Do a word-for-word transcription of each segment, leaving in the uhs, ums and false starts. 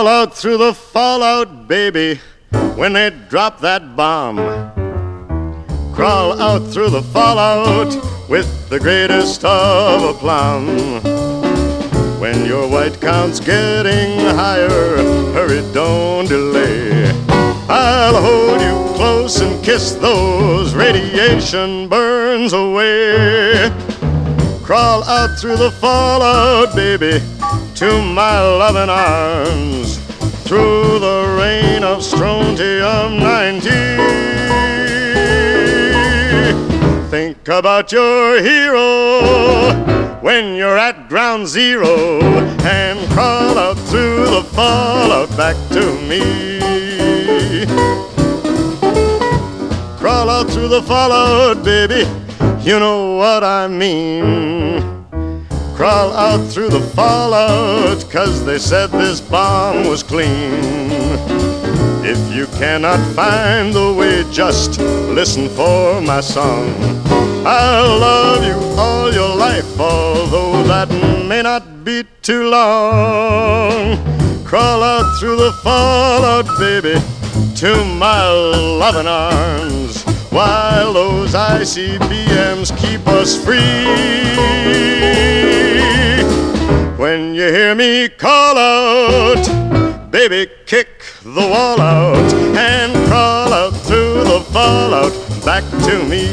Crawl out through the fallout, baby, when they drop that bomb. Crawl out through the fallout with the greatest of aplomb. When your white count's getting higher, hurry, don't delay. I'll hold you close and kiss those radiation burns away. Crawl out through the fallout, baby, to my loving arms, through the rain of strontium ninety. Think about your hero when you're at ground zero, and crawl out through the fallout back to me. Crawl out through the fallout, baby, you know what I mean. Crawl out through the fallout, 'cause they said this bomb was clean. If you cannot find the way, just listen for my song. I'll love you all your life, although that may not be too long. Crawl out through the fallout, baby, to my loving arms, while those I C B Ms keep us free. When you hear me call out, baby, kick the wall out and crawl out through the fallout back to me.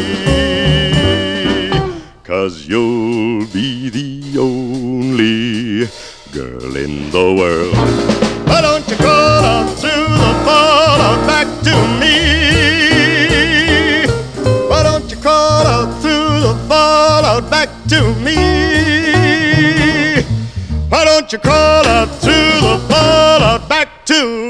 'Cause you'll be the only girl in the world. Why don't you crawl out through the fallout back to me? Why don't you crawl out through the fallout back to me? Why don't you crawl out through the fallout back to me?